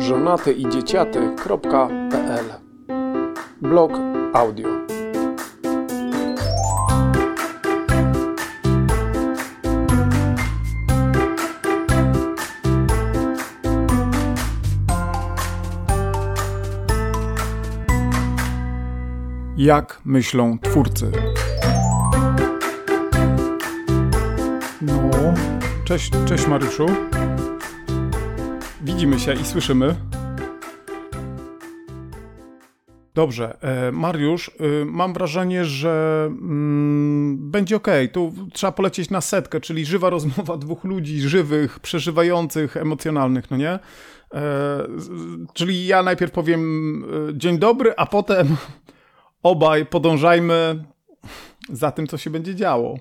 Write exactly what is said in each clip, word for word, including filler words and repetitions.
żonaty i dzieciaty kropka pe el. Blog audio. Jak myślą twórcy? No, cześć, cześć Mariuszu. Widzimy się i słyszymy. Dobrze, Mariusz, mam wrażenie, że mm, będzie okej. Tu trzeba polecieć na setkę, czyli żywa rozmowa dwóch ludzi, żywych, przeżywających, emocjonalnych, no nie? E, czyli ja najpierw powiem dzień dobry, a potem obaj podążajmy za tym, co się będzie działo.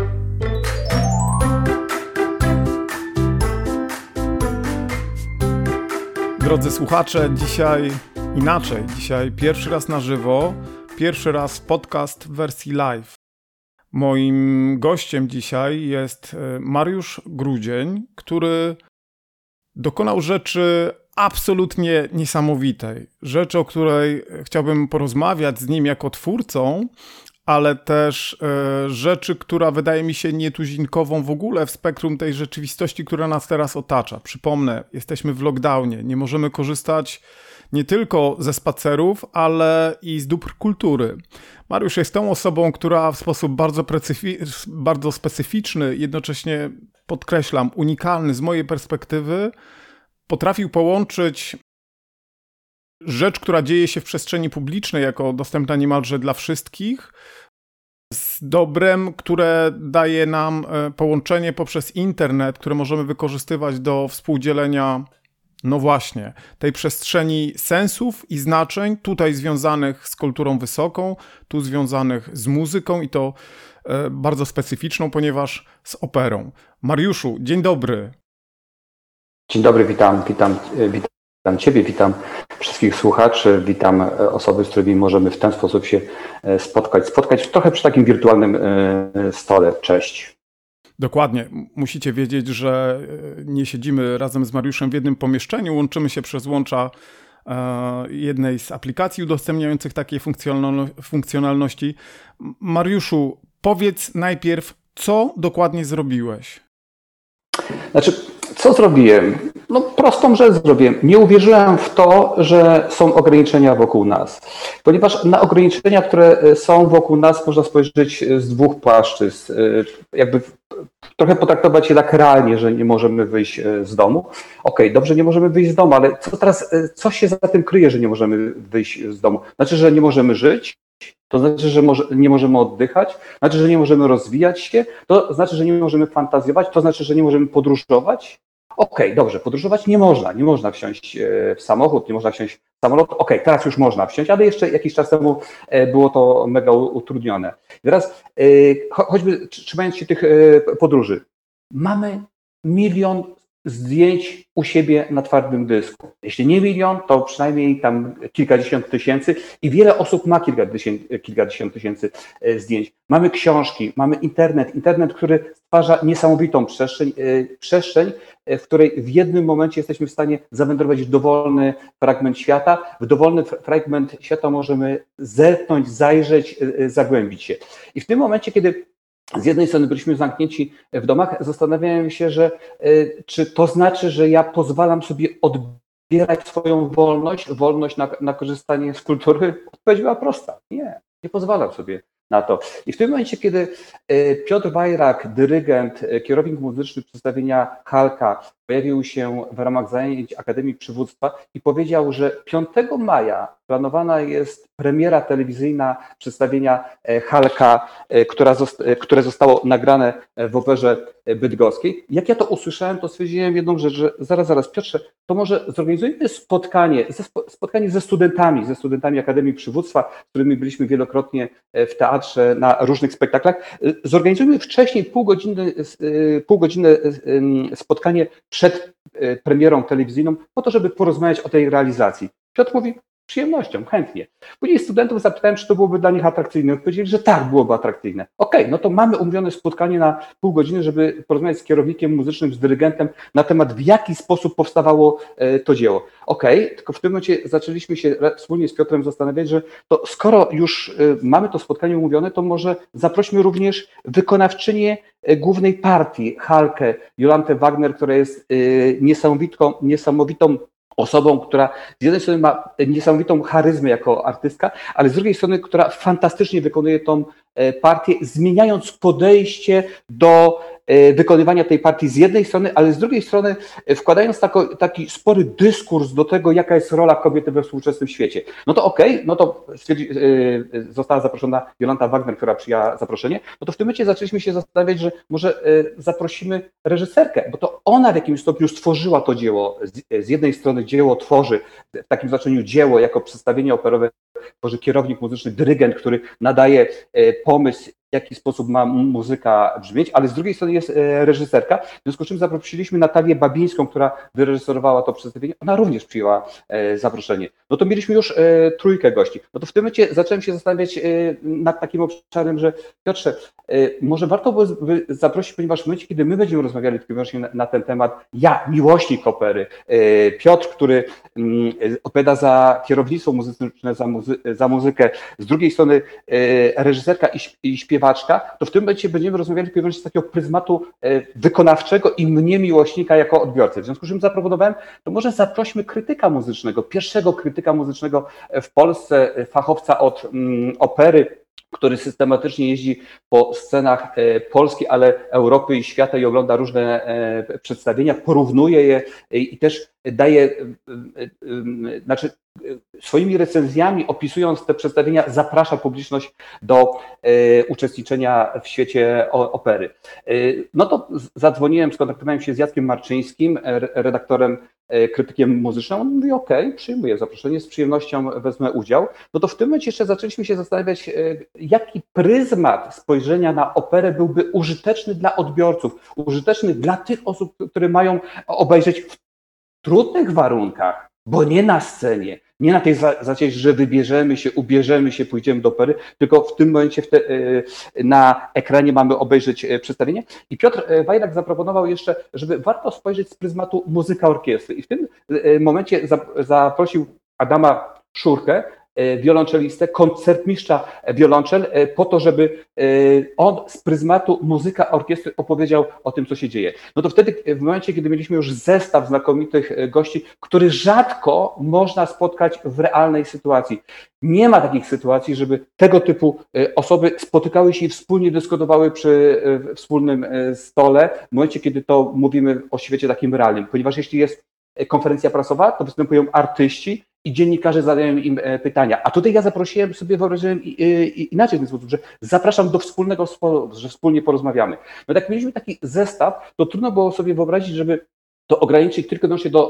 Drodzy słuchacze, dzisiaj inaczej. Dzisiaj pierwszy raz na żywo, pierwszy raz podcast w wersji live. Moim gościem dzisiaj jest Mariusz Grudzień, który dokonał rzeczy absolutnie niesamowitej. Rzeczy, o której chciałbym porozmawiać z nim jako twórcą, ale też e, rzeczy, która wydaje mi się nietuzinkową w ogóle w spektrum tej rzeczywistości, która nas teraz otacza. Przypomnę, jesteśmy w lockdownie, nie możemy korzystać nie tylko ze spacerów, ale i z dóbr kultury. Mariusz jest tą osobą, która w sposób bardzo, precyfi- bardzo specyficzny, jednocześnie podkreślam, unikalny z mojej perspektywy, potrafił połączyć rzecz, która dzieje się w przestrzeni publicznej, jako dostępna niemalże dla wszystkich, z dobrem, które daje nam połączenie poprzez internet, które możemy wykorzystywać do współdzielenia, no właśnie, tej przestrzeni sensów i znaczeń, tutaj związanych z kulturą wysoką, tu związanych z muzyką i to bardzo specyficzną, ponieważ z operą. Mariuszu, dzień dobry. Dzień dobry, witam, witam, witam Ciebie, witam wszystkich słuchaczy, witam osoby, z którymi możemy w ten sposób się spotkać, spotkać trochę przy takim wirtualnym stole. Cześć. Dokładnie. Musicie wiedzieć, że nie siedzimy razem z Mariuszem w jednym pomieszczeniu, łączymy się przez łącza jednej z aplikacji udostępniających takie funkcjonalności. Mariuszu, powiedz najpierw, co dokładnie zrobiłeś? Znaczy, co zrobiłem? No prostą rzecz zrobiłem. Nie uwierzyłem w to, że są ograniczenia wokół nas. Ponieważ na ograniczenia, które są wokół nas, można spojrzeć z dwóch płaszczyzn. Jakby trochę potraktować je tak realnie, że nie możemy wyjść z domu. Okej, dobrze, nie możemy wyjść z domu, ale co teraz, co się za tym kryje, że nie możemy wyjść z domu? Znaczy, że nie możemy żyć? To znaczy, że może, nie możemy oddychać? Znaczy, że nie możemy rozwijać się? To znaczy, że nie możemy fantazjować? To znaczy, że nie możemy podróżować? Okej, okay, dobrze, podróżować nie można. Nie można wsiąść w samochód, nie można wsiąść w samolot. Okej, okay, teraz już można wsiąść, ale jeszcze jakiś czas temu było to mega utrudnione. Teraz choćby trzymając się tych podróży. Mamy milion zdjęć u siebie na twardym dysku. Jeśli nie milion, to przynajmniej tam kilkadziesiąt tysięcy i wiele osób ma kilkadziesiąt, kilkadziesiąt tysięcy zdjęć. Mamy książki, mamy internet, internet, który stwarza niesamowitą przestrzeń, przestrzeń, w której w jednym momencie jesteśmy w stanie zawędrować w dowolny fragment świata. W dowolny fragment świata możemy zerknąć, zajrzeć, zagłębić się. I w tym momencie, kiedy z jednej strony byliśmy zamknięci w domach, zastanawiałem się, że czy to znaczy, że ja pozwalam sobie odbierać swoją wolność, wolność na, na korzystanie z kultury? Odpowiedź była prosta. Nie, nie pozwalam sobie na to. I w tym momencie, kiedy Piotr Wajrak, dyrygent, kierownik muzyczny przedstawienia Halka, pojawił się w ramach zajęć Akademii Przywództwa i powiedział, że piątego maja planowana jest premiera telewizyjna przedstawienia Halka, która zosta- które zostało nagrane w Operze Bydgoskiej. Jak ja to usłyszałem, to stwierdziłem jedną rzecz, że zaraz, zaraz Piotrze, to może zorganizujmy spotkanie, spotkanie ze studentami, ze studentami Akademii Przywództwa, z którymi byliśmy wielokrotnie w teatrze, na różnych spektaklach. Zorganizujmy wcześniej pół godziny, pół godziny spotkanie przed premierą telewizyjną po to, żeby porozmawiać o tej realizacji. Piotr mówi, przyjemnością, chętnie. Później studentów zapytałem, czy to byłoby dla nich atrakcyjne. Odpowiedzieli, że tak, byłoby atrakcyjne. Okej, okay, no to mamy umówione spotkanie na pół godziny, żeby porozmawiać z kierownikiem muzycznym, z dyrygentem na temat, w jaki sposób powstawało to dzieło. Okej, okay, tylko w tym momencie zaczęliśmy się wspólnie z Piotrem zastanawiać, że to skoro już mamy to spotkanie umówione, to może zaprośmy również wykonawczynię głównej partii, Halkę, Jolantę Wagner, która jest niesamowitą, niesamowitą osobą, która z jednej strony ma niesamowitą charyzmę jako artystka, ale z drugiej strony, która fantastycznie wykonuje tą partię, zmieniając podejście do wykonywania tej partii z jednej strony, ale z drugiej strony wkładając tako, taki spory dyskurs do tego, jaka jest rola kobiety we współczesnym świecie. No to okej, okay, no to stwierdzi, yy, została zaproszona Jolanta Wagner, która przyjęła zaproszenie, no to w tym momencie zaczęliśmy się zastanawiać, że może yy, zaprosimy reżyserkę, bo to ona w jakimś stopniu stworzyła to dzieło. Z, z jednej strony dzieło tworzy, w takim znaczeniu dzieło jako przedstawienie operowe tworzy kierownik muzyczny, dyrygent, który nadaje yy, pomysł, w jaki sposób ma muzyka brzmieć, ale z drugiej strony jest reżyserka, w związku z czym zaprosiliśmy Natalię Babińską, która wyreżyserowała to przedstawienie, ona również przyjęła zaproszenie. No to mieliśmy już trójkę gości. No to w tym momencie zacząłem się zastanawiać nad takim obszarem, że Piotrze, może warto było zaprosić, ponieważ w momencie, kiedy my będziemy rozmawiali tylko wyłącznie na, na ten temat, ja, miłośnik opery, Piotr, który odpowiada za kierownictwo muzyczne, za, muzy za muzykę, z drugiej strony reżyserka i, i śpiewaczka, to w tym momencie będziemy rozmawiali tylko wyłącznie z takiego pryzmatu wykonawczego i mnie, miłośnika, jako odbiorcy. W związku z czym zaproponowałem, to może zaprośmy krytyka muzycznego, pierwszego krytyka muzycznego w Polsce, fachowca od um, opery, który systematycznie jeździ po scenach Polski, ale Europy i świata i ogląda różne przedstawienia, porównuje je i też daje, znaczy swoimi recenzjami, opisując te przedstawienia, zaprasza publiczność do uczestniczenia w świecie opery. No to zadzwoniłem, skontaktowałem się z Jackiem Marczyńskim, redaktorem, krytykiem muzycznym. On mówi, okej, okay, przyjmuję zaproszenie, z przyjemnością wezmę udział. No to w tym momencie jeszcze zaczęliśmy się zastanawiać, jaki pryzmat spojrzenia na operę byłby użyteczny dla odbiorców, użyteczny dla tych osób, które mają obejrzeć w trudnych warunkach, bo nie na scenie, nie na tej zasadzie, że wybierzemy się, ubierzemy się, pójdziemy do opery, tylko w tym momencie w te, na ekranie mamy obejrzeć przedstawienie. I Piotr Wajrak zaproponował jeszcze, żeby warto spojrzeć z pryzmatu muzyka orkiestry. I w tym momencie zaprosił Adama Szurkę, wiolonczelistę, koncertmistrza wiolonczel, po to, żeby on z pryzmatu muzyka orkiestry opowiedział o tym, co się dzieje. No to wtedy, w momencie, kiedy mieliśmy już zestaw znakomitych gości, który rzadko można spotkać w realnej sytuacji. Nie ma takich sytuacji, żeby tego typu osoby spotykały się i wspólnie dyskutowały przy wspólnym stole, w momencie, kiedy to mówimy o świecie takim realnym. Ponieważ jeśli jest konferencja prasowa, to występują artyści i dziennikarze zadają im pytania. A tutaj ja zaprosiłem sobie, wyobraziłem inaczej w ten sposób, że zapraszam do wspólnego sporu, że wspólnie porozmawiamy. No tak mieliśmy taki zestaw, to trudno było sobie wyobrazić, żeby to ograniczyć tylko wyłącznie do...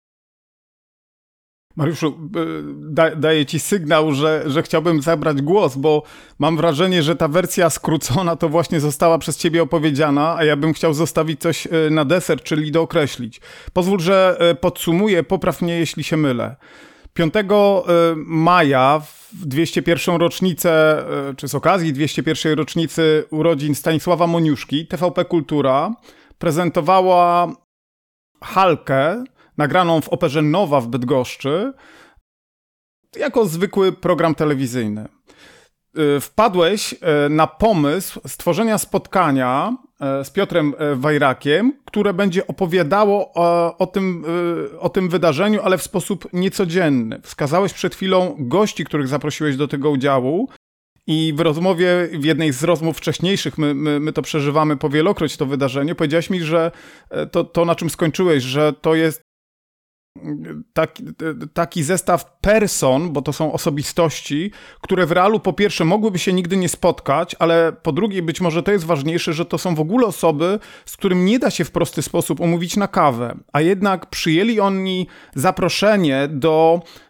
Mariuszu, da, daję ci sygnał, że, że chciałbym zabrać głos, bo mam wrażenie, że ta wersja skrócona to właśnie została przez ciebie opowiedziana, a ja bym chciał zostawić coś na deser, czyli dookreślić. Pozwól, że podsumuję, popraw mnie, jeśli się mylę. piątego maja w dwieście pierwszą rocznicę, czy z okazji dwieście pierwszej rocznicy urodzin Stanisława Moniuszki, T V P Kultura prezentowała Halkę, nagraną w Operze Nowa w Bydgoszczy, jako zwykły program telewizyjny. Wpadłeś na pomysł stworzenia spotkania z Piotrem Wajrakiem, które będzie opowiadało o, o, tym, o tym wydarzeniu, ale w sposób niecodzienny. Wskazałeś przed chwilą gości, których zaprosiłeś do tego udziału i w rozmowie, w jednej z rozmów wcześniejszych, my, my, my to przeżywamy powielokroć to wydarzenie, powiedziałeś mi, że to, to na czym skończyłeś, że to jest Taki, taki zestaw person, bo to są osobistości, które w realu po pierwsze mogłyby się nigdy nie spotkać, ale po drugie być może to jest ważniejsze, że to są w ogóle osoby, z którym nie da się w prosty sposób umówić na kawę, a jednak przyjęli oni zaproszenie do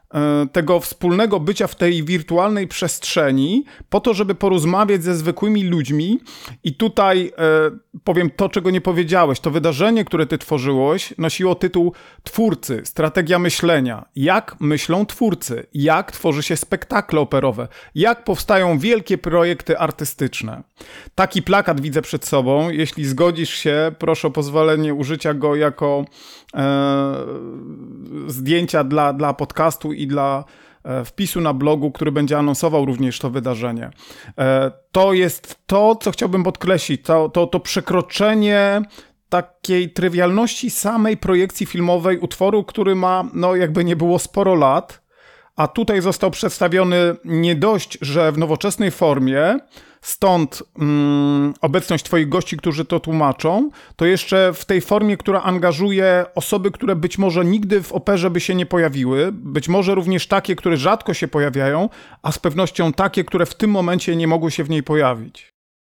tego wspólnego bycia w tej wirtualnej przestrzeni po to, żeby porozmawiać ze zwykłymi ludźmi. I tutaj e, powiem to, czego nie powiedziałeś. To wydarzenie, które ty tworzyłeś, nosiło tytuł Twórcy, strategia myślenia. Jak myślą twórcy? Jak tworzy się spektakle operowe? Jak powstają wielkie projekty artystyczne? Taki plakat widzę przed sobą. Jeśli zgodzisz się, proszę o pozwolenie użycia go jako e, zdjęcia dla, dla podcastu i dla wpisu na blogu, który będzie anonsował również to wydarzenie. To jest to, co chciałbym podkreślić, to, to, to przekroczenie takiej trywialności samej projekcji filmowej utworu, który ma, no jakby nie było, sporo lat, a tutaj został przedstawiony nie dość, że w nowoczesnej formie, stąd mm, obecność twoich gości, którzy to tłumaczą, to jeszcze w tej formie, która angażuje osoby, które być może nigdy w operze by się nie pojawiły, być może również takie, które rzadko się pojawiają, a z pewnością takie, które w tym momencie nie mogły się w niej pojawić.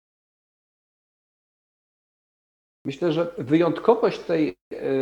Myślę, że wyjątkowość tej,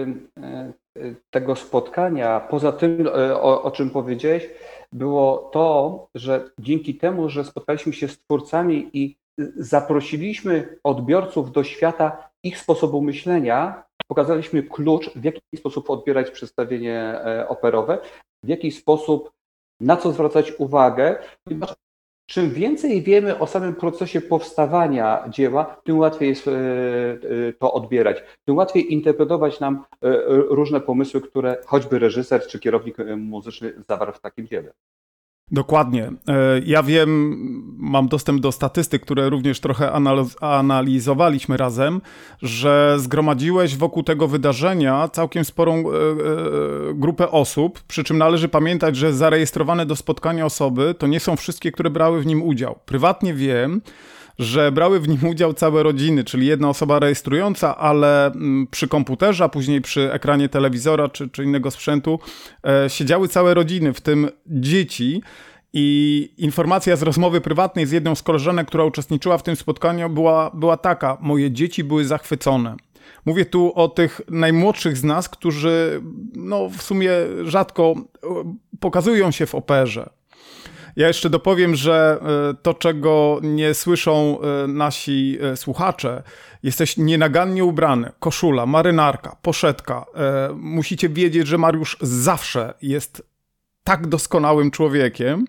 tego spotkania, poza tym, o, o czym powiedziałeś, było to, że dzięki temu, że spotkaliśmy się z twórcami i zaprosiliśmy odbiorców do świata ich sposobu myślenia, pokazaliśmy klucz, w jaki sposób odbierać przedstawienie operowe, w jaki sposób, na co zwracać uwagę, ponieważ czym więcej wiemy o samym procesie powstawania dzieła, tym łatwiej jest to odbierać, tym łatwiej interpretować nam różne pomysły, które choćby reżyser czy kierownik muzyczny zawarł w takim dziele. Dokładnie. Ja wiem, mam dostęp do statystyk, które również trochę analizowaliśmy razem, że zgromadziłeś wokół tego wydarzenia całkiem sporą grupę osób, przy czym należy pamiętać, że zarejestrowane do spotkania osoby to nie są wszystkie, które brały w nim udział. Prywatnie wiem, że brały w nim udział całe rodziny, czyli jedna osoba rejestrująca, ale przy komputerze, a później przy ekranie telewizora czy, czy innego sprzętu e, siedziały całe rodziny, w tym dzieci. I informacja z rozmowy prywatnej z jedną z koleżanek, która uczestniczyła w tym spotkaniu, była, była taka: moje dzieci były zachwycone. Mówię tu o tych najmłodszych z nas, którzy no, w sumie rzadko pokazują się w operze. Ja jeszcze dopowiem, że to, czego nie słyszą nasi słuchacze, jesteś nienagannie ubrany, koszula, marynarka, poszetka. Musicie wiedzieć, że Mariusz zawsze jest tak doskonałym człowiekiem.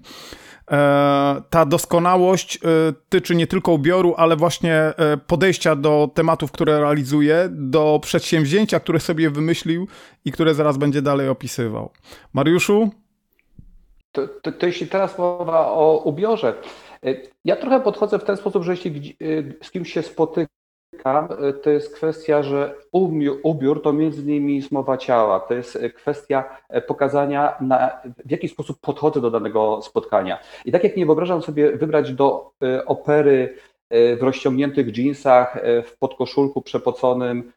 Ta doskonałość tyczy nie tylko ubioru, ale właśnie podejścia do tematów, które realizuje, do przedsięwzięcia, które sobie wymyślił i które zaraz będzie dalej opisywał. Mariuszu? To, to, to jeśli teraz mowa o ubiorze, ja trochę podchodzę w ten sposób, że jeśli z kimś się spotykam, to jest kwestia, że ubiór to między innymi jest mowa ciała, to jest kwestia pokazania, na, w jaki sposób podchodzę do danego spotkania. I tak jak nie wyobrażam sobie wybrać do opery w rozciągniętych dżinsach, w podkoszulku przepoconym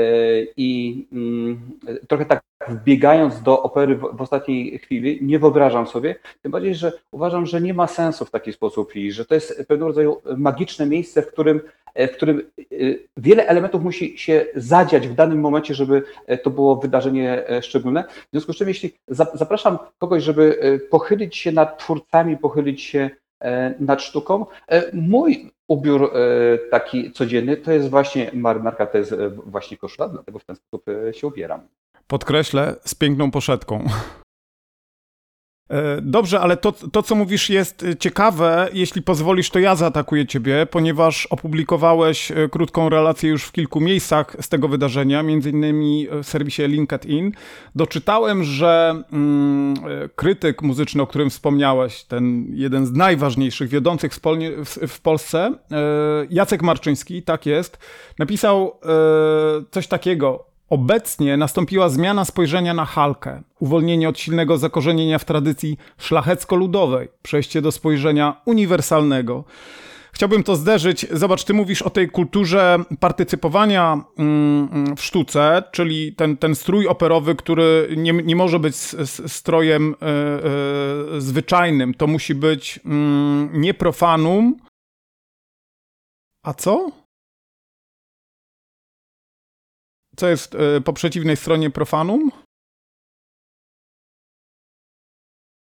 i trochę tak wbiegając do opery w, w ostatniej chwili, nie wyobrażam sobie, tym bardziej, że uważam, że nie ma sensu w taki sposób i że to jest pewnego rodzaju magiczne miejsce, w którym, w którym wiele elementów musi się zadziać w danym momencie, żeby to było wydarzenie szczególne. W związku z czym, jeśli zapraszam kogoś, żeby pochylić się nad twórcami, pochylić się nad sztuką, mój ubiór taki codzienny to jest właśnie marynarka, to jest właśnie koszula, dlatego w ten sposób się ubieram. Podkreślę, z piękną poszetką. Dobrze, ale to, to, co mówisz, jest ciekawe. Jeśli pozwolisz, to ja zaatakuję ciebie, ponieważ opublikowałeś krótką relację już w kilku miejscach z tego wydarzenia, między innymi w serwisie LinkedIn. Doczytałem, że mm, krytyk muzyczny, o którym wspomniałeś, ten jeden z najważniejszych, wiodących w, w, w Polsce, Jacek Marczyński, tak jest, napisał coś takiego: obecnie nastąpiła zmiana spojrzenia na Halkę, uwolnienie od silnego zakorzenienia w tradycji szlachecko-ludowej, przejście do spojrzenia uniwersalnego. Chciałbym to zderzyć. Zobacz, ty mówisz o tej kulturze partycypowania w sztuce, czyli ten, ten strój operowy, który nie, nie może być strojem yy, yy, zwyczajnym. To musi być yy, nie profanum. A co? Co jest y, po przeciwnej stronie profanum?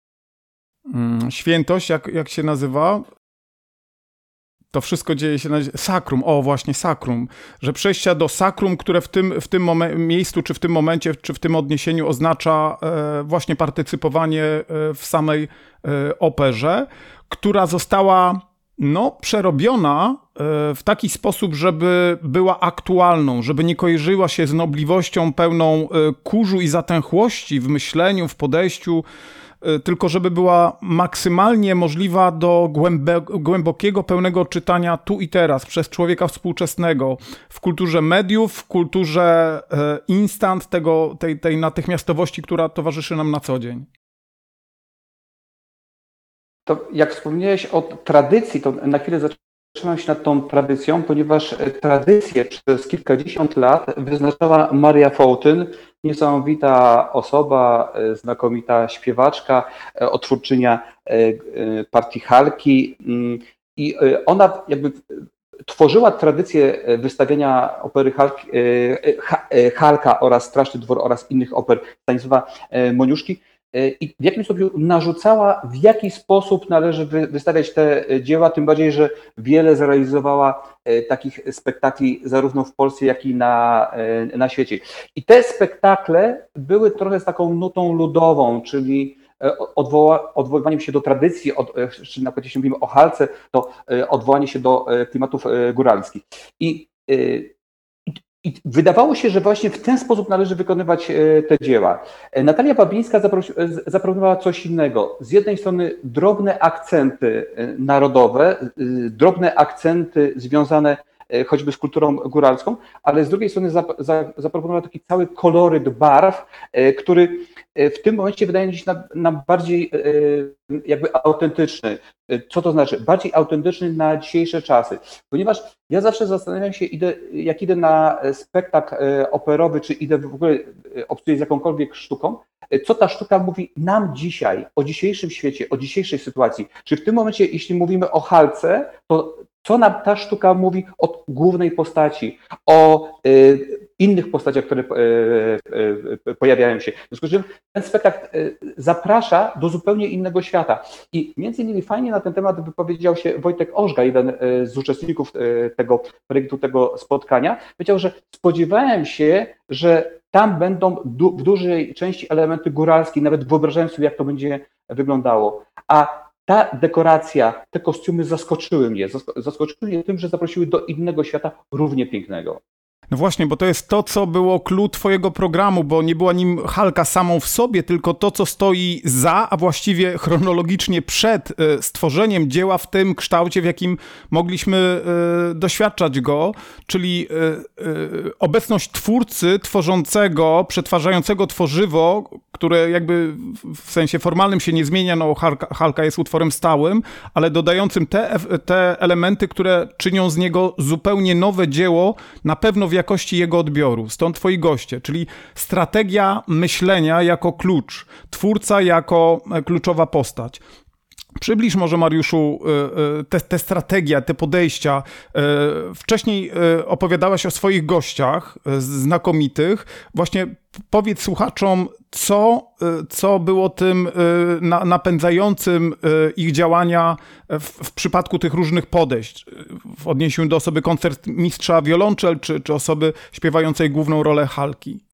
świętość, jak, jak się nazywa? To wszystko dzieje się na sakrum, o właśnie sakrum, że przejścia do sakrum, które w tym, w tym momen- miejscu, czy w tym momencie, czy w tym odniesieniu oznacza e, właśnie partycypowanie e, w samej e, operze, która została no, przerobiona e, w taki sposób, żeby była aktualną, żeby nie kojarzyła się z nobliwością pełną e, kurzu i zatęchłości w myśleniu, w podejściu, tylko żeby była maksymalnie możliwa do głębe- głębokiego, pełnego czytania tu i teraz przez człowieka współczesnego w kulturze mediów, w kulturze e, instant, tego, tej, tej natychmiastowości, która towarzyszy nam na co dzień. To jak wspomniałeś o tradycji, to na chwilę zatrzymam się nad tą tradycją, ponieważ tradycję przez kilkadziesiąt lat wyznaczała Maria Fołtyn, niesamowita osoba, znakomita śpiewaczka, odtwórczynia partii Halki, i ona jakby tworzyła tradycję wystawiania opery Halki, Halka oraz Straszny Dwór oraz innych oper Stanisława Moniuszki i w jakimś stopniu narzucała, w jaki sposób należy wystawiać te dzieła, tym bardziej, że wiele zrealizowała takich spektakli zarówno w Polsce, jak i na, na świecie. I te spektakle były trochę z taką nutą ludową, czyli odwoła, odwoływaniem się do tradycji, od, czy na przykład jeśli mówimy o Halce, to odwołanie się do klimatów góralskich. I I wydawało się, że właśnie w ten sposób należy wykonywać te dzieła. Natalia Babińska zaproponowała coś innego. Z jednej strony drobne akcenty narodowe, drobne akcenty związane choćby z kulturą góralską, ale z drugiej strony zaproponowała taki cały koloryt barw, który w tym momencie wydaje mi się nam bardziej jakby autentyczny. Co to znaczy? Bardziej autentyczny na dzisiejsze czasy. Ponieważ ja zawsze zastanawiam się, idę, jak idę na spektakl operowy, czy idę w ogóle obcuję z jakąkolwiek sztuką, co ta sztuka mówi nam dzisiaj, o dzisiejszym świecie, o dzisiejszej sytuacji. Czy w tym momencie, jeśli mówimy o Halce, to co nam ta sztuka mówi o głównej postaci, o y, innych postaciach, które y, y, pojawiają się. W związku z czym ten spektakl y, zaprasza do zupełnie innego świata. I między innymi fajnie na ten temat wypowiedział się Wojtek Ożga, jeden y, z uczestników y, tego projektu, tego spotkania. Powiedział, że spodziewałem się, że tam będą du- w dużej części elementy góralskie, nawet wyobrażałem sobie, jak to będzie wyglądało. A ta dekoracja, te kostiumy zaskoczyły mnie. Zaskoczyły mnie tym, że zaprosiły do innego świata, równie pięknego. No właśnie, bo to jest to, co było clou twojego programu, bo nie była nim Halka samą w sobie, tylko to, co stoi za, a właściwie chronologicznie przed stworzeniem dzieła w tym kształcie, w jakim mogliśmy doświadczać go, czyli obecność twórcy tworzącego, przetwarzającego tworzywo, które jakby w sensie formalnym się nie zmienia, no Halka, Halka jest utworem stałym, ale dodającym te, te elementy, które czynią z niego zupełnie nowe dzieło, na pewno w jakości jego odbioru. Stąd twoi goście, czyli strategia myślenia jako klucz, twórca jako kluczowa postać. Przybliż może, Mariuszu, te, te strategie, te podejścia. Wcześniej opowiadałeś o swoich gościach znakomitych. Właśnie powiedz słuchaczom, co, co było tym napędzającym ich działania w, w przypadku tych różnych podejść. W odniesieniu do osoby koncertmistrza wiolonczel, czy, czy osoby śpiewającej główną rolę Halki.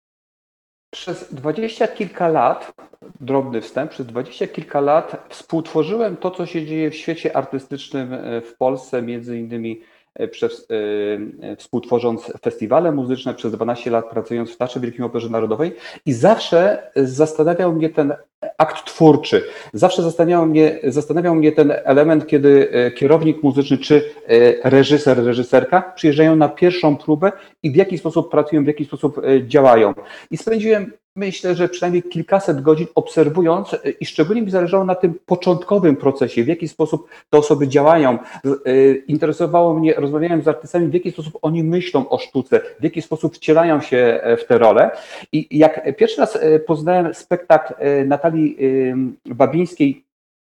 Przez dwadzieścia kilka lat, drobny wstęp, przez dwadzieścia kilka lat współtworzyłem to, co się dzieje w świecie artystycznym w Polsce, między innymi przez, yy, współtworząc festiwale muzyczne, przez dwanaście lat pracując w Teatrze Wielkim Operze Narodowej i zawsze zastanawiał mnie ten akt twórczy. Zawsze zastanawiał mnie, zastanawiał mnie ten element, kiedy kierownik muzyczny czy reżyser, reżyserka przyjeżdżają na pierwszą próbę i w jaki sposób pracują, w jaki sposób działają. I spędziłem, myślę, że przynajmniej kilkaset godzin obserwując i szczególnie mi zależało na tym początkowym procesie, w jaki sposób te osoby działają. Interesowało mnie, rozmawiałem z artystami, w jaki sposób oni myślą o sztuce, w jaki sposób wcielają się w te role. I jak pierwszy raz poznałem spektakl Natalii Babińskiej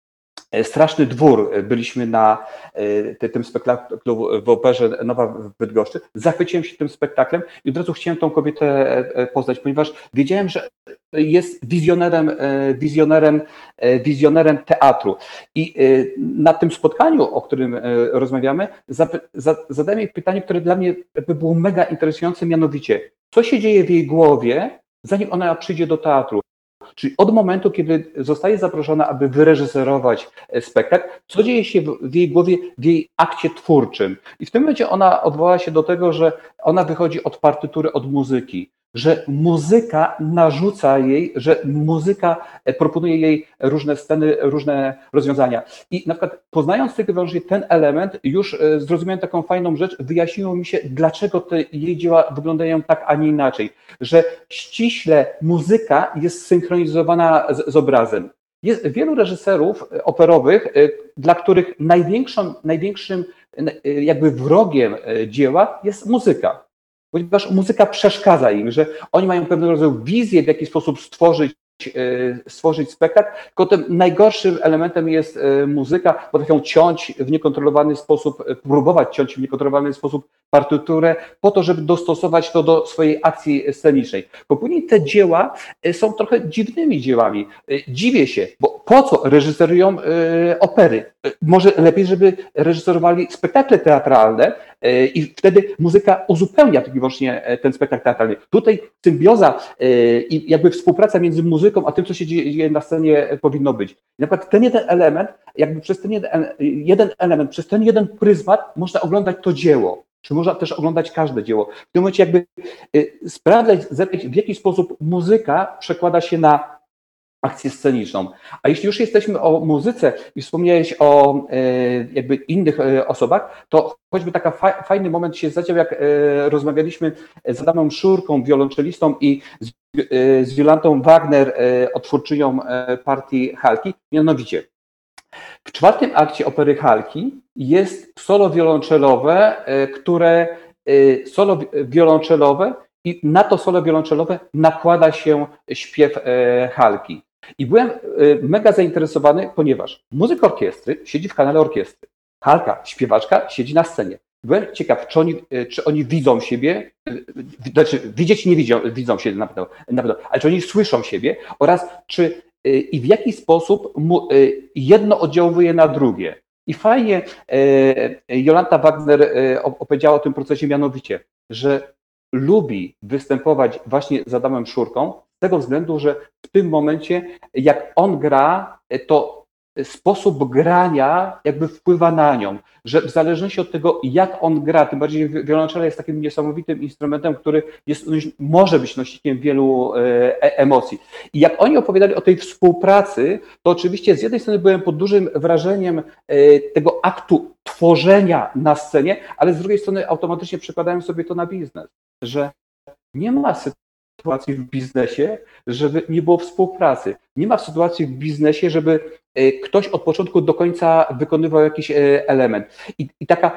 Straszny Dwór, byliśmy na tym spektaklu w Operze Nowa w Bydgoszczy. Zachwyciłem się tym spektaklem i od razu chciałem tą kobietę poznać, ponieważ wiedziałem, że jest wizjonerem, wizjonerem, wizjonerem teatru. I na tym spotkaniu, o którym rozmawiamy, zadałem jej pytanie, które dla mnie było mega interesujące, mianowicie, co się dzieje w jej głowie, zanim ona przyjdzie do teatru. Czyli od momentu, kiedy zostaje zaproszona, aby wyreżyserować spektakl, co dzieje się w jej głowie, w jej akcie twórczym. I w tym momencie ona odwołała się do tego, że ona wychodzi od partytury, od muzyki, że muzyka narzuca jej, że muzyka proponuje jej różne sceny, różne rozwiązania. I na przykład poznając tylko i wyłącznie ten element, już zrozumiałem taką fajną rzecz, wyjaśniło mi się, dlaczego te jej dzieła wyglądają tak, a nie inaczej. Że ściśle muzyka jest synchronizowana z, z obrazem. Jest wielu reżyserów operowych, dla których największą, największym jakby wrogiem dzieła jest muzyka. Ponieważ muzyka przeszkadza im, że oni mają pewnego rodzaju wizję, w jaki sposób stworzyć, stworzyć spektakl, tylko tym najgorszym elementem jest muzyka, potrafią ciąć w niekontrolowany sposób, próbować ciąć w niekontrolowany sposób partyturę po to, żeby dostosować to do swojej akcji scenicznej. Bo później te dzieła są trochę dziwnymi dziełami. Dziwię się, bo po co reżyserują opery? Może lepiej, żeby reżyserowali spektakle teatralne i wtedy muzyka uzupełnia tylko i wyłącznie ten spektakl teatralny. Tutaj symbioza i jakby współpraca między muzyką a tym, co się dzieje na scenie, powinno być. Na przykład ten jeden element, jakby przez ten jeden, jeden element, przez ten jeden pryzmat można oglądać to dzieło. Czy można też oglądać każde dzieło. W tym momencie jakby sprawdzać, w jaki sposób muzyka przekłada się na akcję sceniczną. A jeśli już jesteśmy o muzyce i wspomniałeś o jakby innych osobach, to choćby taki fajny moment się zadział, jak rozmawialiśmy z Adamem Szurką, wiolonczelistą i z Jolantą Wagner, odtwórczynią partii Halki, mianowicie w czwartym akcie opery Halki jest solo wiolonczelowe, które solo wiolonczelowe i na to solo wiolonczelowe nakłada się śpiew Halki. I byłem mega zainteresowany, ponieważ muzyk orkiestry siedzi w kanale orkiestry. Halka, śpiewaczka, siedzi na scenie. Byłem ciekaw, czy oni, czy oni widzą siebie, znaczy widzieć nie widzą, widzą się na pewno, na pewno, ale czy oni słyszą siebie oraz czy i w jaki sposób jedno oddziałuje na drugie. I fajnie Jolanta Wagner opowiedziała o tym procesie, mianowicie, że lubi występować właśnie z Adamem Szurką z tego względu, że w tym momencie, jak on gra, to sposób grania jakby wpływa na nią, że w zależności od tego, jak on gra, tym bardziej wiolonczela jest takim niesamowitym instrumentem, który jest, może być nośnikiem wielu e, emocji. I jak oni opowiadali o tej współpracy, to oczywiście z jednej strony byłem pod dużym wrażeniem e, tego aktu tworzenia na scenie, ale z drugiej strony automatycznie przekładałem sobie to na biznes, że nie ma sytuacji w biznesie, żeby nie było współpracy. Nie ma sytuacji w biznesie, żeby ktoś od początku do końca wykonywał jakiś element. I, i taka,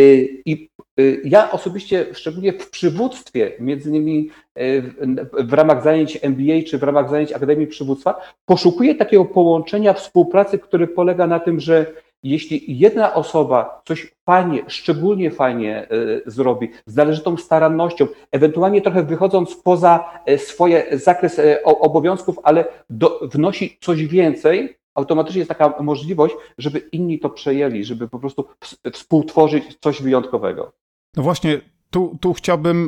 i ja osobiście, szczególnie w przywództwie, między innymi w, w ramach zajęć M B A czy w ramach zajęć Akademii Przywództwa, poszukuję takiego połączenia współpracy, który polega na tym, że jeśli jedna osoba coś fajnie, szczególnie fajnie zrobi, z należytą starannością, ewentualnie trochę wychodząc poza swoje zakres obowiązków, ale do, wnosi coś więcej, automatycznie jest taka możliwość, żeby inni to przejęli, żeby po prostu współtworzyć coś wyjątkowego. No właśnie, tu, tu chciałbym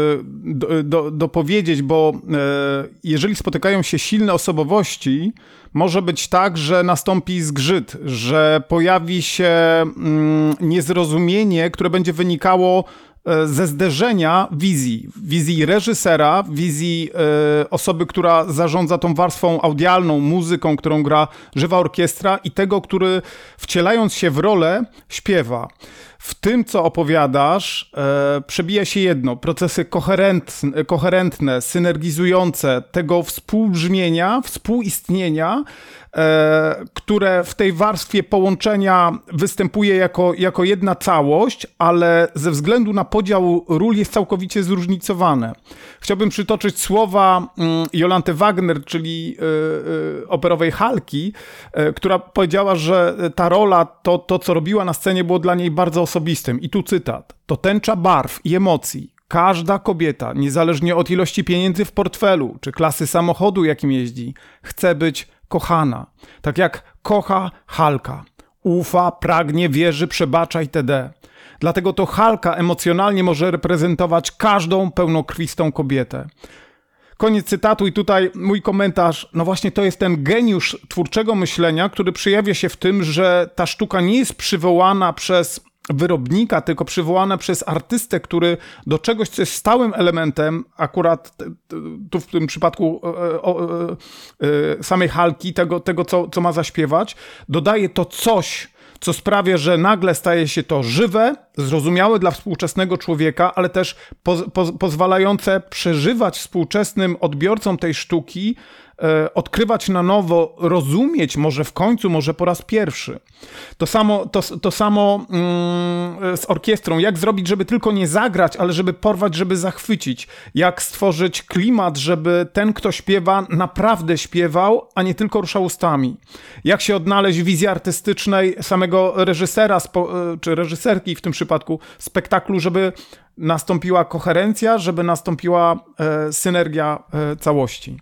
y, do, dopowiedzieć, bo y, jeżeli spotykają się silne osobowości, może być tak, że nastąpi zgrzyt, że pojawi się y, niezrozumienie, które będzie wynikało ze zderzenia wizji, wizji reżysera, wizji y, osoby, która zarządza tą warstwą audialną, muzyką, którą gra żywa orkiestra i tego, który wcielając się w rolę śpiewa. w tym, co opowiadasz, e, przebija się jedno. Procesy koherentne, koherentne, synergizujące tego współbrzmienia, współistnienia, e, które w tej warstwie połączenia występuje jako, jako jedna całość, ale ze względu na podział ról jest całkowicie zróżnicowane. Chciałbym przytoczyć słowa mm, Jolanty Wagner, czyli y, y, operowej Halki, y, która powiedziała, że ta rola, to, to co robiła na scenie, było dla niej bardzo osobistym. I tu cytat. To tęcza barw i emocji. Każda kobieta, niezależnie od ilości pieniędzy w portfelu, czy klasy samochodu, jakim jeździ, chce być kochana. Tak jak kocha Halka. Ufa, pragnie, wierzy, przebacza itd. Dlatego to Halka emocjonalnie może reprezentować każdą pełnokrwistą kobietę. Koniec cytatu i tutaj mój komentarz. No właśnie to jest ten geniusz twórczego myślenia, który przejawia się w tym, że ta sztuka nie jest przywołana przez wyrobnika, tylko przywołana przez artystę, który do czegoś, co jest stałym elementem, akurat tu w tym przypadku samej Halki, tego, tego co, co ma zaśpiewać, dodaje to coś, co sprawia, że nagle staje się to żywe, zrozumiałe dla współczesnego człowieka, ale też poz, poz, pozwalające przeżywać współczesnym odbiorcom tej sztuki, e, odkrywać na nowo, rozumieć może w końcu, może po raz pierwszy. To samo, to, to samo mm, z orkiestrą. Jak zrobić, żeby tylko nie zagrać, ale żeby porwać, żeby zachwycić. Jak stworzyć klimat, żeby ten, kto śpiewa, naprawdę śpiewał, a nie tylko ruszał ustami. Jak się odnaleźć w wizji artystycznej samego reżysera, czy reżyserki w tym przypadku spektaklu, żeby nastąpiła koherencja, żeby nastąpiła e, synergia e, całości.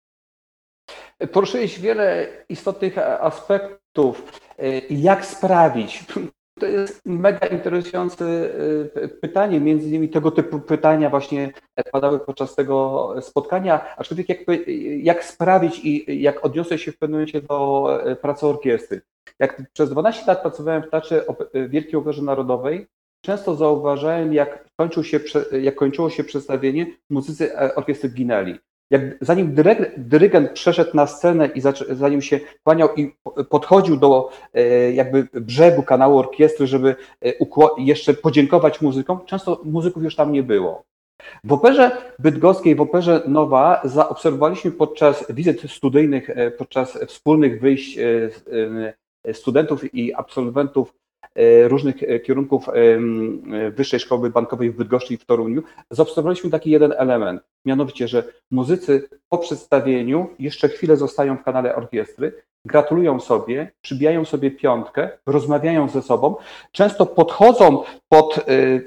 Poruszyłeś wiele istotnych aspektów. Jak sprawić? To jest mega interesujące pytanie, między innymi tego typu pytania właśnie padały podczas tego spotkania, aczkolwiek jak, jak sprawić i jak odniosłeś się w pewnym momencie do pracy orkiestry. Jak przez dwanaście lat pracowałem w Teatrze Wielkiej Operze Narodowej, często zauważałem, jak, kończył się, jak kończyło się przedstawienie, muzycy orkiestry ginęli. Jak, zanim dyrygent, dyrygent przeszedł na scenę i zac- zanim się kłaniał i podchodził do e, jakby brzegu kanału orkiestry, żeby e, ukło- jeszcze podziękować muzykom, często muzyków już tam nie było. W Operze Bydgoskiej, w Operze Nowa zaobserwowaliśmy podczas wizyt studyjnych, e, podczas wspólnych wyjść e, e, studentów i absolwentów różnych kierunków Wyższej Szkoły Bankowej w Bydgoszczy i w Toruniu, zaobserwowaliśmy taki jeden element, mianowicie, że muzycy po przedstawieniu jeszcze chwilę zostają w kanale orkiestry, gratulują sobie, przybijają sobie piątkę, rozmawiają ze sobą, często podchodzą pod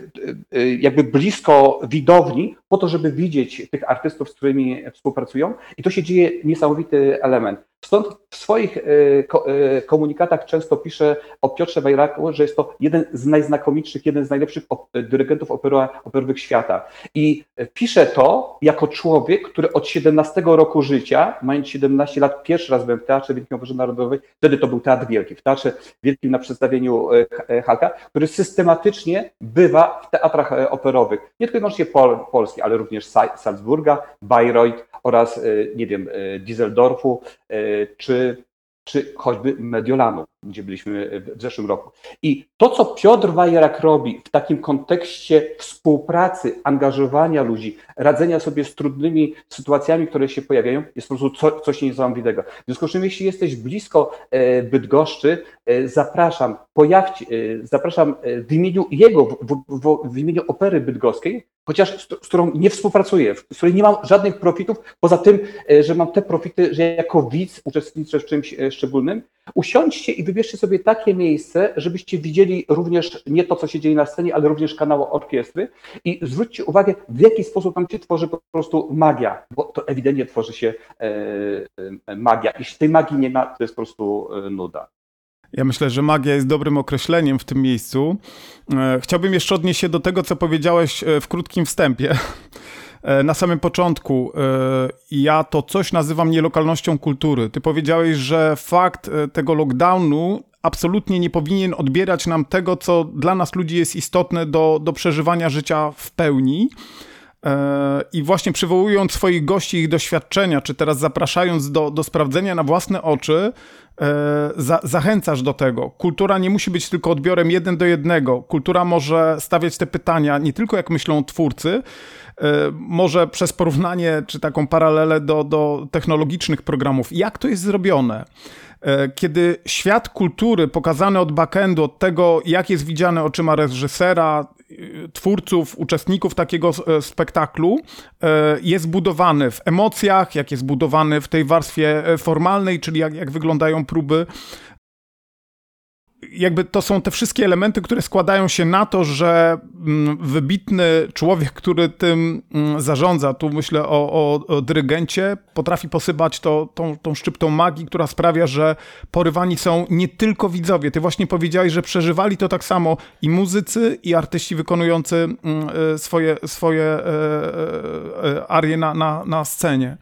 jakby blisko widowni po to, żeby widzieć tych artystów, z którymi współpracują i to się dzieje niesamowity element. Stąd w swoich komunikatach często pisze o Piotrze Wajraku, że jest to jeden z najznakomitszych, jeden z najlepszych dyrygentów operowych świata. I pisze to jako człowiek, który od siedemnastego roku życia, mając siedemnaście lat, pierwszy raz byłem w Teatrze Wielkiej Operze Narodowej, wtedy to był Teatr Wielki, w Teatrze Wielkim na przedstawieniu Halka, który systematycznie bywa w teatrach operowych, nie tylko i wyłącznie pol, polskich, ale również Salzburga, Bayreuth oraz, nie wiem, Düsseldorfu, czy, czy choćby Mediolanu, gdzie byliśmy w zeszłym roku. I to, co Piotr Wajrak robi w takim kontekście współpracy, angażowania ludzi, radzenia sobie z trudnymi sytuacjami, które się pojawiają, jest po prostu co, coś niesamowitego. W związku z czym, jeśli jesteś blisko Bydgoszczy, zapraszam, pojawcie, zapraszam w imieniu jego, w, w, w imieniu Opery Bydgoskiej, chociaż z, z którą nie współpracuję, z której nie mam żadnych profitów, poza tym, że mam te profity, że jako widz uczestniczę w czymś szczególnym. Usiądźcie i wybierzcie sobie takie miejsce, żebyście widzieli również nie to, co się dzieje na scenie, ale również kanał orkiestry i zwróćcie uwagę, w jaki sposób tam się tworzy po prostu magia, bo to ewidentnie tworzy się e, magia. Jeśli tej magii nie ma, to jest po prostu nuda. Ja myślę, że magia jest dobrym określeniem w tym miejscu. Chciałbym jeszcze odnieść się do tego, co powiedziałeś w krótkim wstępie. Na samym początku ja to coś nazywam nielokalnością kultury. Ty powiedziałeś, że fakt tego lockdownu absolutnie nie powinien odbierać nam tego, co dla nas ludzi jest istotne do, do przeżywania życia w pełni. i właśnie przywołując swoich gości, ich doświadczenia, czy teraz zapraszając do, do sprawdzenia na własne oczy, za, zachęcasz do tego. Kultura nie musi być tylko odbiorem jeden do jednego. Kultura może stawiać te pytania nie tylko jak myślą twórcy, może przez porównanie czy taką paralelę do, do technologicznych programów. Jak to jest zrobione? Kiedy świat kultury pokazany od backendu, od tego, jak jest widziany oczyma reżysera, twórców, uczestników takiego spektaklu, jest budowany w emocjach, jak jest budowany w tej warstwie formalnej, czyli jak, jak wyglądają próby. Jakby to są te wszystkie elementy, które składają się na to, że wybitny człowiek, który tym zarządza, tu myślę o, o, o dyrygencie, potrafi posypać to, tą, tą szczyptą magii, która sprawia, że porywani są nie tylko widzowie. Ty właśnie powiedziałeś, że przeżywali to tak samo i muzycy, i artyści wykonujący swoje, swoje arie na, na, na scenie.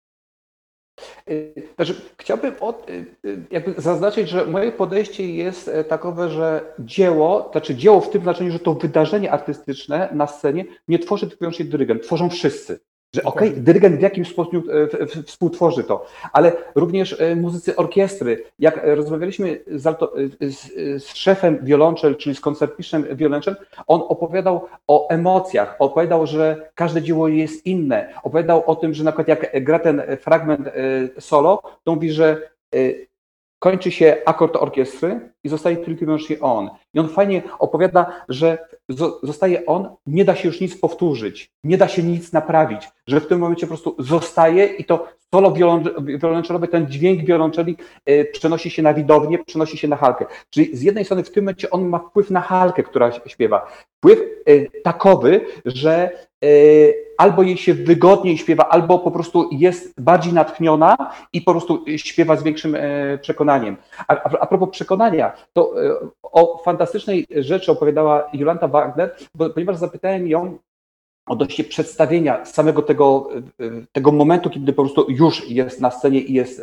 Znaczy, chciałbym od, jakby zaznaczyć, że moje podejście jest takowe, że dzieło, znaczy dzieło w tym znaczeniu, że to wydarzenie artystyczne na scenie nie tworzy tylko i wyłącznie dyrygent, tworzą wszyscy. Że okej, okay, dyrygent w jakimś sposób współtworzy to, ale również muzycy orkiestry. Jak rozmawialiśmy z, alto, z, z szefem wiolonczel, czyli z koncertmistrzem wiolonczel, on opowiadał o emocjach, opowiadał, że każde dzieło jest inne, opowiadał o tym, że na przykład jak gra ten fragment solo, to mówi, że kończy się akord orkiestry i zostaje tylko i wyłącznie on. I on fajnie opowiada, że zostaje on, nie da się już nic powtórzyć, nie da się nic naprawić, że w tym momencie po prostu zostaje i to solo wiolonczelowe, ten dźwięk wiolonczeli przenosi się na widownię, przenosi się na halkę. Czyli z jednej strony w tym momencie on ma wpływ na halkę, która śpiewa. Wpływ takowy, że albo jej się wygodniej śpiewa, albo po prostu jest bardziej natchniona i po prostu śpiewa z większym przekonaniem. A, a, a propos przekonania, to o fantastycznej rzeczy opowiadała Jolanta Wagner, bo, ponieważ zapytałem ją odnośnie przedstawienia samego tego, tego momentu, kiedy po prostu już jest na scenie i jest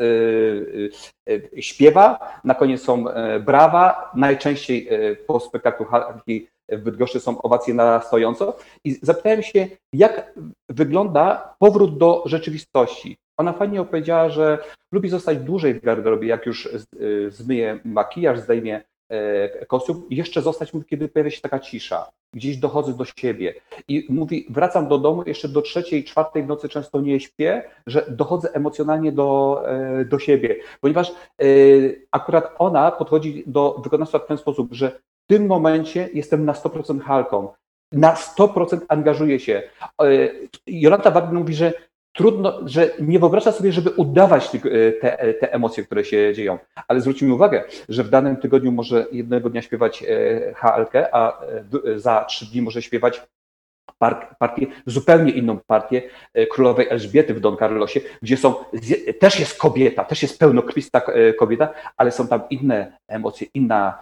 śpiewa, na koniec są brawa, najczęściej po spektaklu w Bydgoszczy są owacje na stojąco i zapytałem się, jak wygląda powrót do rzeczywistości. Ona fajnie opowiedziała, że lubi zostać dłużej w garderobie, jak już zmyje makijaż, zdejmie kostium, jeszcze zostać, mówi, kiedy pojawia się taka cisza, gdzieś dochodzę do siebie i mówi, wracam do domu, jeszcze do trzeciej, czwartej w nocy często nie śpię, że dochodzę emocjonalnie do, do siebie, ponieważ akurat ona podchodzi do wykonawstwa w ten sposób, że w tym momencie jestem na sto procent halką, na sto procent angażuję się. Jolanta Wagner mówi, że trudno, że nie wyobraża sobie, żeby udawać te, te emocje, które się dzieją. Ale zwróćmy uwagę, że w danym tygodniu może jednego dnia śpiewać H L K, a za trzy dni może śpiewać partię, zupełnie inną partię królowej Elżbiety w Don Carlosie, gdzie są, też jest kobieta, też jest pełnokrwista kobieta, ale są tam inne emocje, inna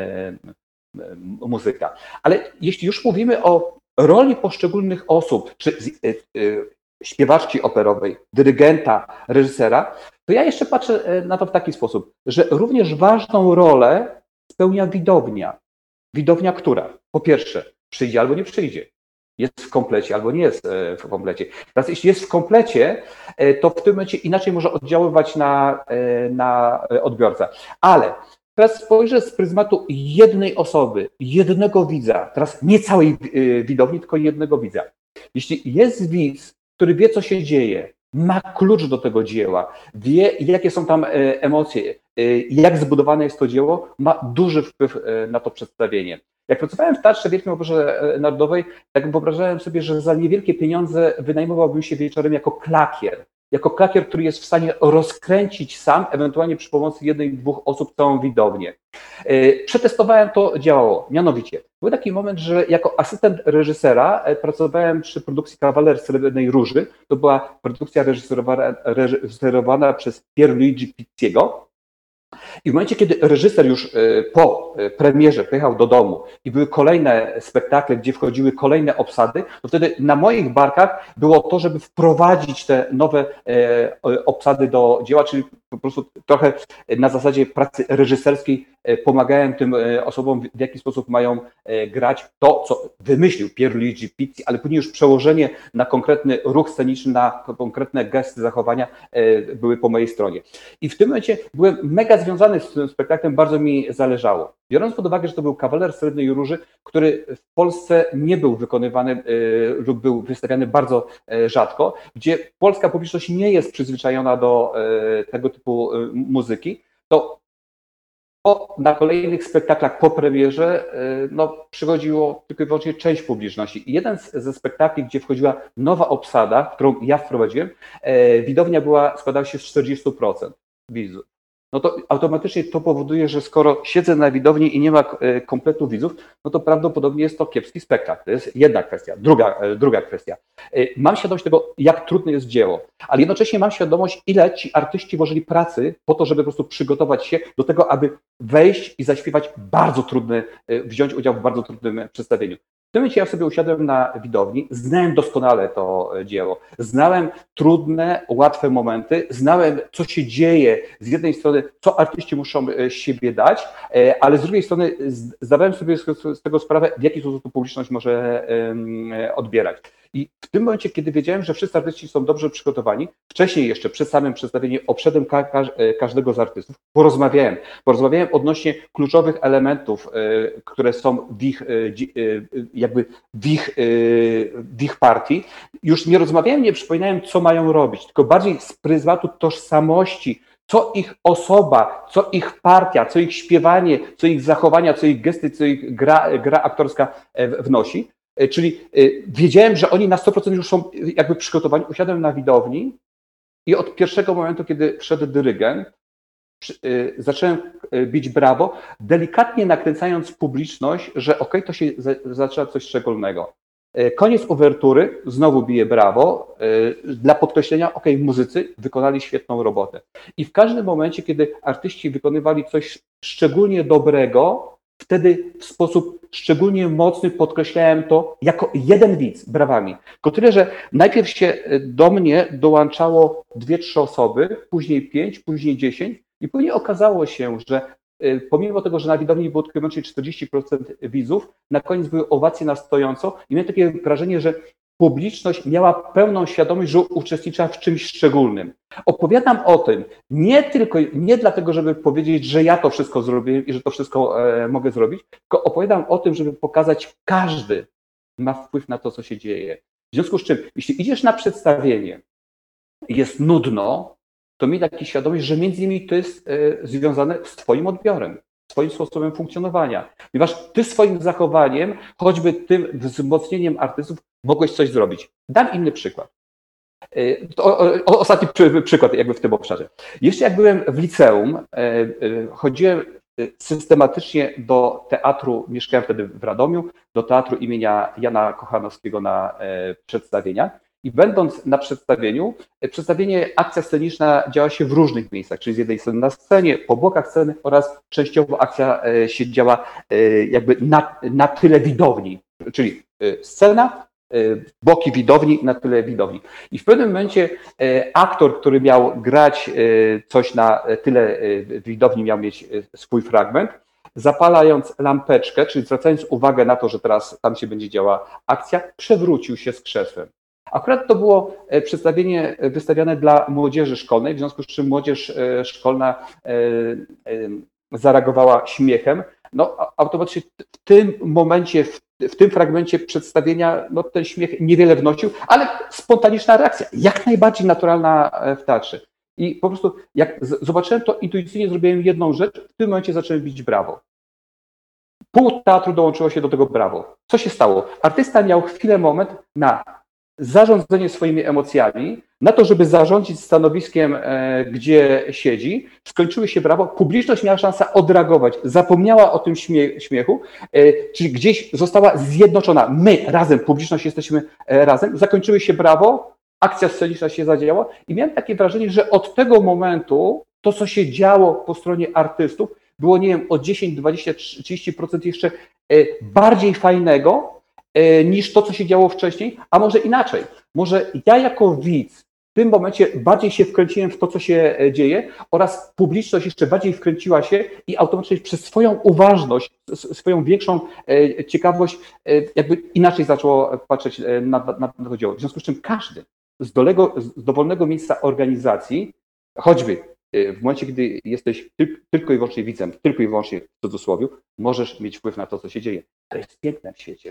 muzyka. Ale jeśli już mówimy o roli poszczególnych osób, czy śpiewaczki operowej, dyrygenta, reżysera, to ja jeszcze patrzę na to w taki sposób, że również ważną rolę spełnia widownia. Widownia, która po pierwsze przyjdzie albo nie przyjdzie, jest w komplecie albo nie jest w komplecie. Teraz jeśli jest w komplecie, to w tym momencie inaczej może oddziaływać na, na odbiorcę. Ale teraz spojrzę z pryzmatu jednej osoby, jednego widza, teraz nie całej widowni, tylko jednego widza. Jeśli jest widz, który wie, co się dzieje, ma klucz do tego dzieła, wie, jakie są tam emocje, jak zbudowane jest to dzieło, ma duży wpływ na to przedstawienie. Jak pracowałem w Teatrze Wielkim Operze Narodowej, tak wyobrażałem sobie, że za niewielkie pieniądze wynajmowałbym się wieczorem jako klakier. Jako klakier, który jest w stanie rozkręcić sam, ewentualnie przy pomocy jednej, dwóch osób całą widownię. Przetestowałem to, działało. Mianowicie, był taki moment, że jako asystent reżysera pracowałem przy produkcji Kawaler Srebrnej Róży. To była produkcja reżyserowana, reżyserowana przez Pierluigi Pizziego. I w momencie, kiedy reżyser już po premierze pojechał do domu i były kolejne spektakle, gdzie wchodziły kolejne obsady, to wtedy na moich barkach było to, żeby wprowadzić te nowe obsady do dzieła, czyli po prostu trochę na zasadzie pracy reżyserskiej pomagałem tym osobom, w jaki sposób mają grać to, co wymyślił Pierluigi Pizzi, ale później już przełożenie na konkretny ruch sceniczny, na konkretne gesty, zachowania były po mojej stronie. I w tym momencie byłem mega związany z tym spektaklem, bardzo mi zależało. Biorąc pod uwagę, że to był Kawaler Srebrnej Róży, który w Polsce nie był wykonywany lub był wystawiany bardzo rzadko, gdzie polska publiczność nie jest przyzwyczajona do tego typu muzyki, to na kolejnych spektaklach po premierze no, przychodziło tylko i wyłącznie część publiczności. I jeden z, ze spektakli, gdzie wchodziła nowa obsada, którą ja wprowadziłem, widownia była, składała się z czterdzieści procent widzów. No to automatycznie to powoduje, że skoro siedzę na widowni i nie ma kompletu widzów, no to prawdopodobnie jest to kiepski spektakl. To jest jedna kwestia. Druga, druga kwestia. Mam świadomość tego, jak trudne jest dzieło, ale jednocześnie mam świadomość, ile ci artyści włożyli pracy po to, żeby po prostu przygotować się do tego, aby wejść i zaśpiewać bardzo trudny, wziąć udział w bardzo trudnym przedstawieniu. W tym momencie ja sobie usiadłem na widowni, znałem doskonale to dzieło, znałem trudne, łatwe momenty, znałem, co się dzieje z jednej strony, co artyści muszą z siebie dać, ale z drugiej strony zdawałem sobie z tego sprawę, w jaki sposób publiczność może odbierać. I w tym momencie, kiedy wiedziałem, że wszyscy artyści są dobrze przygotowani, wcześniej jeszcze przed samym przedstawieniem obszedłem ka ka każdego z artystów, porozmawiałem. Porozmawiałem odnośnie kluczowych elementów, które są w ich, jakby w ich, w ich partii. Już nie rozmawiałem, nie przypominałem, co mają robić, tylko bardziej z pryzmatu tożsamości, co ich osoba, co ich partia, co ich śpiewanie, co ich zachowania, co ich gesty, co ich gra, gra aktorska wnosi. Czyli wiedziałem, że oni na sto procent już są jakby przygotowani. Usiadłem na widowni i od pierwszego momentu, kiedy wszedł dyrygent, zacząłem bić brawo, delikatnie nakręcając publiczność, że okej, to się zaczyna coś szczególnego. Koniec uwertury, znowu biję brawo, dla podkreślenia, okej, muzycy wykonali świetną robotę. I w każdym momencie, kiedy artyści wykonywali coś szczególnie dobrego, wtedy w sposób szczególnie mocny podkreślałem to jako jeden widz brawami. Tylko tyle, że najpierw się do mnie dołączało dwie, trzy osoby, później pięć, później dziesięć i później okazało się, że pomimo tego, że na widowni było tylko wyłącznie czterdzieści procent widzów, na koniec były owacje na stojąco i miałem takie wrażenie, że publiczność miała pełną świadomość, że uczestniczyła w czymś szczególnym. Opowiadam o tym nie tylko, nie dlatego, żeby powiedzieć, że ja to wszystko zrobiłem i że to wszystko e, mogę zrobić, tylko opowiadam o tym, żeby pokazać, każdy ma wpływ na to, co się dzieje. W związku z czym, jeśli idziesz na przedstawienie i jest nudno, to miej taką świadomość, że między innymi to jest e, związane z twoim odbiorem, swoim sposobem funkcjonowania. Ponieważ ty swoim zachowaniem, choćby tym wzmocnieniem artystów, mogłeś coś zrobić. Dam inny przykład. To, o, o, ostatni przy, przykład jakby w tym obszarze. Jeszcze jak byłem w liceum, chodziłem systematycznie do teatru, mieszkałem wtedy w Radomiu, do teatru imienia Jana Kochanowskiego na przedstawienia. I będąc na przedstawieniu, przedstawienie, akcja sceniczna działa się w różnych miejscach, czyli z jednej strony na scenie, po bokach sceny oraz częściowo akcja się działa jakby na, na tyle widowni, czyli scena, boki widowni, na tyle widowni. I w pewnym momencie aktor, który miał grać coś na tyle widowni, miał mieć swój fragment, zapalając lampeczkę, czyli zwracając uwagę na to, że teraz tam się będzie działa akcja, przewrócił się z krzesłem. Akurat to było przedstawienie wystawiane dla młodzieży szkolnej, w związku z czym młodzież szkolna zareagowała śmiechem. No, automatycznie w tym momencie, w, w tym fragmencie przedstawienia, no, ten śmiech niewiele wnosił, ale spontaniczna reakcja, jak najbardziej naturalna w teatrze. I po prostu jak zobaczyłem to, intuicyjnie zrobiłem jedną rzecz, w tym momencie zacząłem bić brawo. Pół teatru dołączyło się do tego brawo. Co się stało? Artysta miał chwilę, moment na zarządzanie swoimi emocjami, na to, żeby zarządzić stanowiskiem, e, gdzie siedzi, skończyły się brawo, publiczność miała szansę odreagować, zapomniała o tym śmie śmiechu, e, czyli gdzieś została zjednoczona. My razem, publiczność jesteśmy e, razem, zakończyły się brawo, akcja sceniczna się zadziała i miałem takie wrażenie, że od tego momentu to, co się działo po stronie artystów, było, nie wiem, o dziesięć, dwadzieścia, trzydzieści procent jeszcze e, bardziej fajnego, niż to, co się działo wcześniej, a może inaczej. Może ja jako widz tym momencie bardziej się wkręciłem w to, co się dzieje oraz publiczność jeszcze bardziej wkręciła się i automatycznie przez swoją uważność, swoją większą ciekawość jakby inaczej zaczęło patrzeć na, na, na to dzieło. W związku z czym każdy z, dolego, z dowolnego miejsca organizacji, choćby w momencie, gdy jesteś tylko i wyłącznie widzem, tylko i wyłącznie w cudzysłowie, możesz mieć wpływ na to, co się dzieje. To jest piękne w świecie.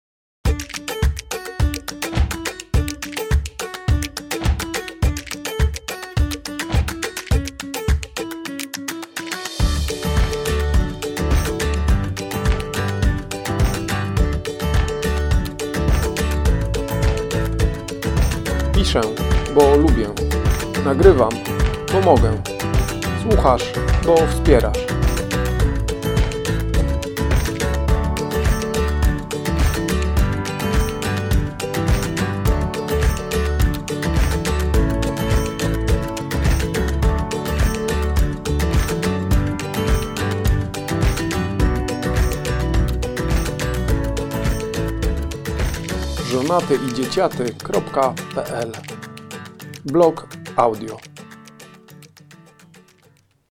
Piszę, bo lubię. Nagrywam, bo mogę. Słuchasz, bo wspierasz. żonaty i dzieciaty kropka p l Blog audio.